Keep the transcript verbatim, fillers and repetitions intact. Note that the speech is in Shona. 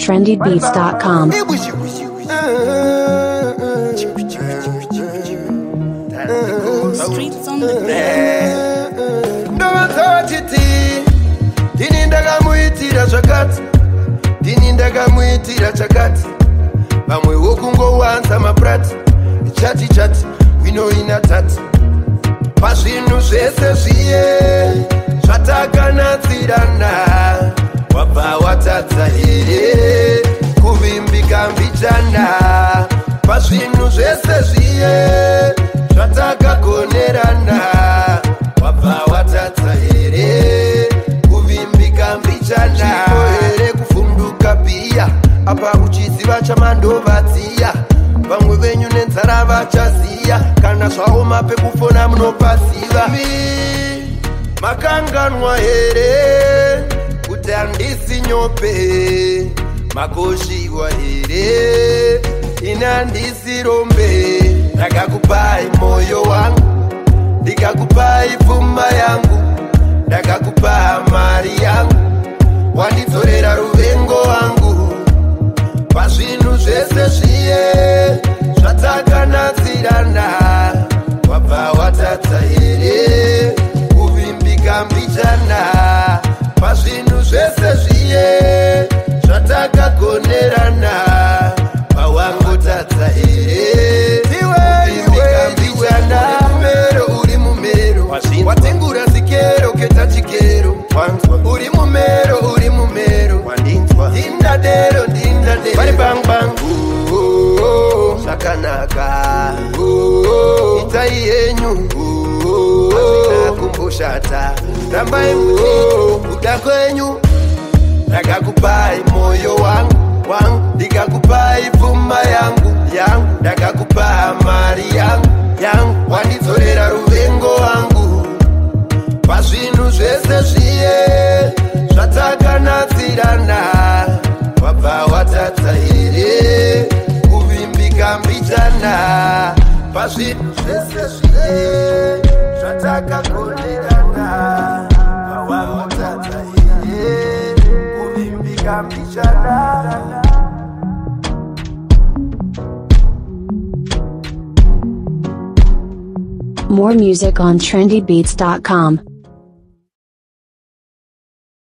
trendy beats dot com. Streets on the bed. Don't touch it. Tinindaga muitira chakati. Tinindaga muitira chakati. Pamwe wokungo wanza maprati. Chati chati, wino ina tati. Pazvinhu zvese zviye zvatakanatsirana. Wabva watadza here kuvimbika mbichana. Pazvinhu zvese zviye zvatakagonerana. Wabva watadza here kuvimbika mbichana. Chipo here kuvhunduka pia apa uchiziva chamandovadziya. Vamwe venyu nenzara vachaziya kana zvaoma pekufona munopasiva. Makanganwa here kuti handisi nyope. Makoshiwa here ini handisi rombe. Ndakakupai moyo wangu, ndikakupai pfuma yangu, ndakakupa mari yangu, wandidzorera ruvengo wangu. Pazvinhu zvese zviye zvatakanatsirana. Wabva watadza here kuvimbika mbichana. Pazvinhu zvese zviye zvatakagonerana. Pawangotadza here kuvimbika mbichana. Mumero uri mumero watengura zikero keta chikero. Uri mumero uri mumero ndindadero ndindadero. Bari bang bang zvakanaka itai yenyu hazina kumboshata. Rambai muti kuda kwenyu. Ndakakupai moyo wangu wangu, ndikakupai pfuma yangu yangu, ndakakupa mari yangu yangu, wandidzorera ruvengo wangu. Pazvinhu zvese zviye zvatakanatsirana. Wabva watadza here kuvimbika mbichana. Pazvinhu zvese zviye zvatakagonerana. Wabva here kuvimbika mbichana. More music on trendy beats dot com.